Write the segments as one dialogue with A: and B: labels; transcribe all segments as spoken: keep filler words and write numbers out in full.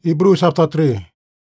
A: Hebrews chapter three.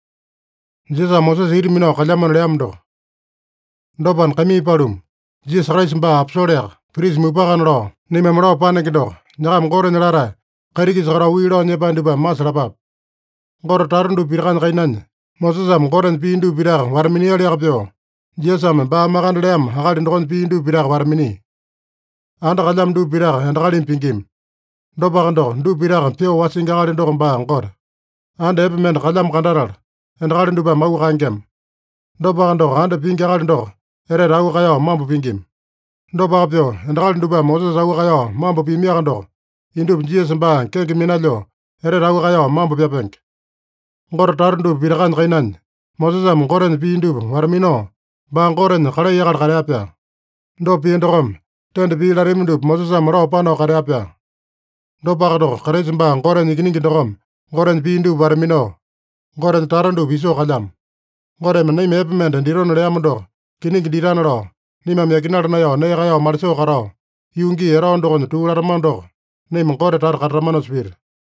A: Jesus Moses irmino kalyaman leamdo. Doban kami palum. Jesus Christ ba absoleak. Pris mubakan lo. Nimemro panekido. Nyakam gore nilara. Kariki zara wiro nyebandu ba masrapap. Gore tarundu pirkan kainan. Moses am gore pindu pirak warmini aliakapyo. Jesus am ba makan leam hakalin dokon pindu pirak warmini. Anda kalyam du pirak anda kalin pingkim. Dobakan do du pirak pio wasinga kalin dokon ba angkor. Anda epimen kalyam kandarar. Anda kalin duba mau kangkem. Dobakan do anda pingi kalin do. Ere ragu kayo mampu pingkim. Dobakapyo anda kalin duba Moses ragu kayo mampu pimiakan do. Indub Jesus ba keki minalyo. Ere ragu kayo mampu piapeng. Ngor tarundu pirakan kainan. Moses am ngoren pindu warmino. Ba ngoren kare yakar kare apya. Do pindokom. Tende pilarimdu Moses am ro pano kare apya. Dobakado kare simba ngoren ikiningi dokom. Ngoren pindu warmino. Ngoren tarandu biso kalyam. Ngoren menai mepemen diron leamdo. Kiningi diranro. Nima mekinar na yo ne kayo marso karo. Yungi erondo kon tularmando. Nim ngore tar karamano spir.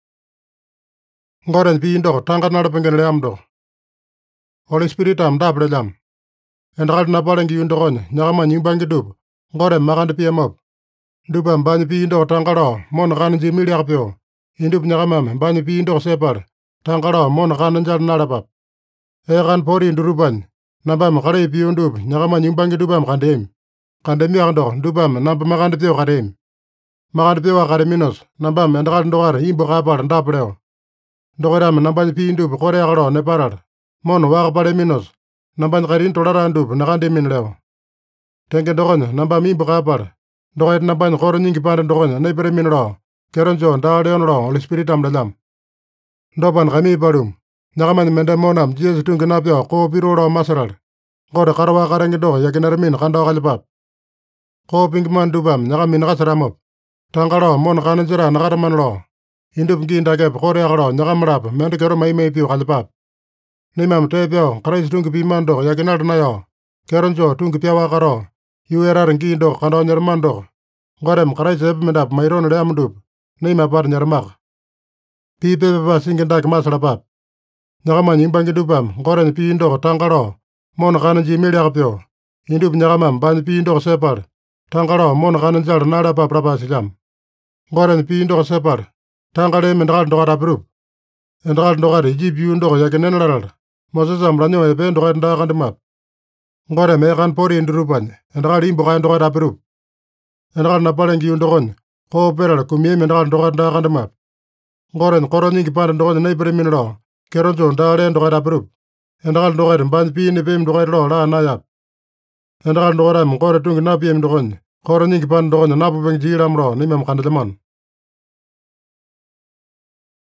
A: Ngoren pindo tangkat nada pengen leamdo. Holy Spirit am dabre lam. Endakal na palengi yundokon nyakama nyimbangi dub. Ngoren makande piemop. Dubam banyi pindo tangkaro mon kanji miliakpyo. Indub nyakamam banyi pindo separ. Tangkaro mon kananjal narapap. Ekan pori induruban. Nabam kare piundub nyakama nyimbangi dubam kandem. Kandemi akando dubam nampa makande pio kadem. Makande pio akademinos. Nabam endakal ndokar imbo kapar ndapreo. Ndokeram nambanyi piindub kore akaro neparar. Mon wakapare minos. Nambanyi karin tolarandub nakandemin leo. Tenge ndokon nambam imbo kapar. Ndoket nambanyi kore nyingi pande ndokon nepere minro. Keronjo ndaleon lo Holy Spirit am dalam. Ndopan kami palum. Nyakaman mende monam Jesus tungi napyo ko piro lo masaral. Kore karwa karengi do yakinaramin kando kalipap. Ko pingman dubam nyakamin nakasaramop. Tangkalo mon kananjira nakaraman lo. Indub ngindakep kore akaro nyakamrap mende kero maimei pio kalipap. Nimam tepyo Christ tungi pimando yakinar nayo. Keronjo tungi piawa karo. Yuerar ngindo kando nyarmando. Gorem Christ epimendap mairon leamdub. Nima par nyarmak. Pipe pepa singindak masalapap. Nyakama nyimbangi dubam goren piindo tangkalo. Mon kananji miliakapyo. Indub nyakamam banyi piindo separ. Tangkalo mon kananjal narapap rapasilam. Goren piindo separ. Tangkale mendakal ndokar aprup. Endakal ndokar ijib yundo yakinenlaral. Moses am ranyo epe ndokar ndakandimap. Ngore mekan pori indurupan. Endakal imbo kaya ndokar aprup. Endakal napalengi yundokon. Ko peral kumie mendakal ndokar ndakandimap. Ngoren koro nyingi pande ndokon naipere minro. Keronjo ndale ndokar aprup. Endakal ndokar banyi piini pim ndokar lo la nayap. Endakal ndokaram ngore tungi napiem ndokon. Koro nyingi pande ndokon napupeng jiram lo nimem kandeleman.